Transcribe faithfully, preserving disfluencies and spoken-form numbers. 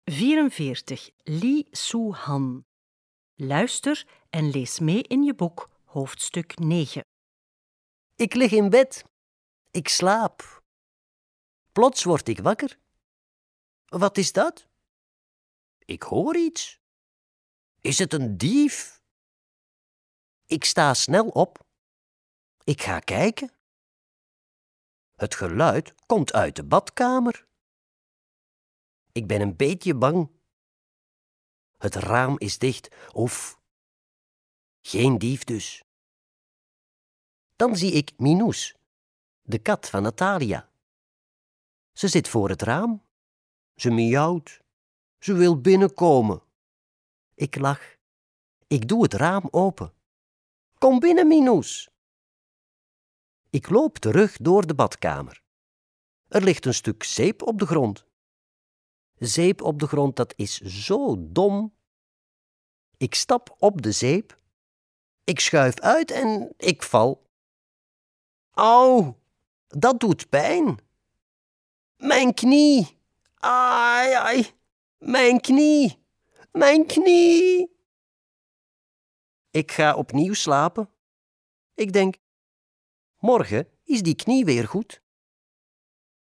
vierenveertig. Lee Soo-han. Luister en lees mee in je boek, hoofdstuk negen. Ik lig in bed. Ik slaap. Plots word ik wakker. Wat is dat? Ik hoor iets. Is het een dief? Ik sta snel op. Ik ga kijken. Het geluid komt uit de badkamer. Ik ben een beetje bang. Het raam is dicht. Oef. Geen dief dus. Dan zie ik Minoes, de kat van Natalia. Ze zit voor het raam. Ze miauwt. Ze wil binnenkomen. Ik lach. Ik doe het raam open. Kom binnen, Minoes. Ik loop terug door de badkamer. Er ligt een stuk zeep op de grond. Zeep op de grond, dat is zo dom. Ik stap op de zeep. Ik schuif uit en ik val. Au, dat doet pijn. Mijn knie. Ai, ai, mijn knie. Mijn knie. Ik ga opnieuw slapen. Ik denk, morgen is die knie weer goed.